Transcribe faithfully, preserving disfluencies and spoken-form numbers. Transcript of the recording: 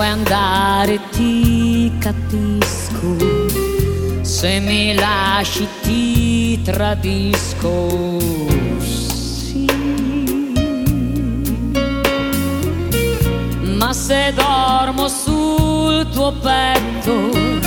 andare ti capisco, se mi lasci ti tradisco, sì. Ma se dormo sul tuo petto